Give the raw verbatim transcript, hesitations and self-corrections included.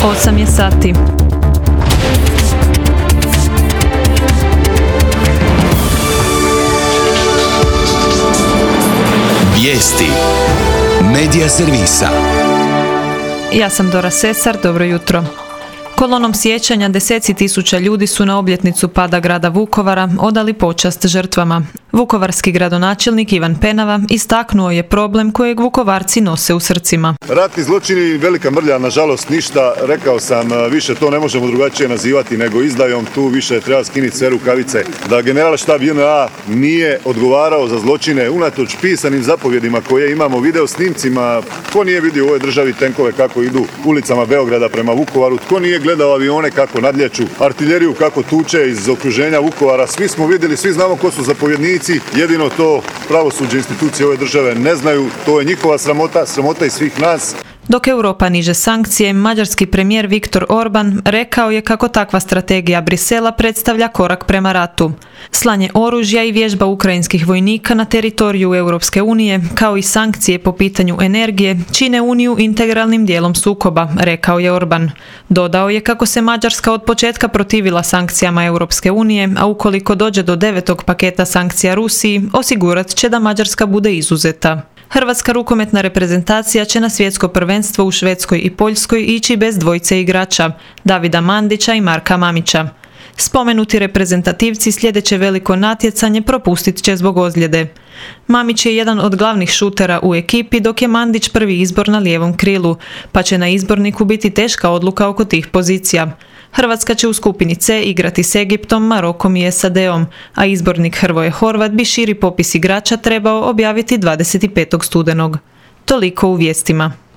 osam je sati. Vijesti Medija servisa. Ja sam Dora Sesar, dobro jutro. Kolonom sjećanja deseci tisuća ljudi su na obljetnicu pada grada Vukovara odali počast žrtvama. Vukovarski gradonačelnik Ivan Penava istaknuo je problem kojeg Vukovarci nose u srcima. Ratni zločini, velika mrlja, nažalost ništa, rekao sam, više to ne možemo drugačije nazivati nego izdajom, tu više treba skinuti sve rukavice. Da general štab J N A nije odgovarao za zločine unatoč pisanim zapovjedima koje imamo, video snimcima, tko nije vidio u ovoj državi tenkove kako idu ulicama Beograda prema Vukovaru, tko nije gledao avione kako nadlječu, artiljeriju kako tuče iz okruženja Vukovara, svi smo vidjeli, svi znamo ko su zapovjednici. Jedino to pravosuđe, institucije ove države ne znaju, to je njihova sramota, sramota i svih nas. Dok Europa niže sankcije, mađarski premijer Viktor Orban rekao je kako takva strategija Brisela predstavlja korak prema ratu. Slanje oružja i vježba ukrajinskih vojnika na teritoriju Europske unije, kao i sankcije po pitanju energije, čine Uniju integralnim dijelom sukoba, rekao je Orban. Dodao je kako se Mađarska od početka protivila sankcijama Europske unije, a ukoliko dođe do devetog paketa sankcija Rusiji, osigurat će da Mađarska bude izuzeta. Hrvatska rukometna reprezentacija će na svjetsko prvenstvo u Švedskoj i Poljskoj ići bez dvojice igrača, Davida Mandića i Marka Mamića. Spomenuti reprezentativci sljedeće veliko natjecanje propustit će zbog ozljede. Mamić je jedan od glavnih šutera u ekipi, dok je Mandić prvi izbor na lijevom krilu, pa će na izborniku biti teška odluka oko tih pozicija. Hrvatska će u skupini C igrati s Egiptom, Marokom i S A D-om, a izbornik Hrvoje Horvat bi širi popis igrača trebao objaviti dvadeset petog studenog. Toliko u vijestima.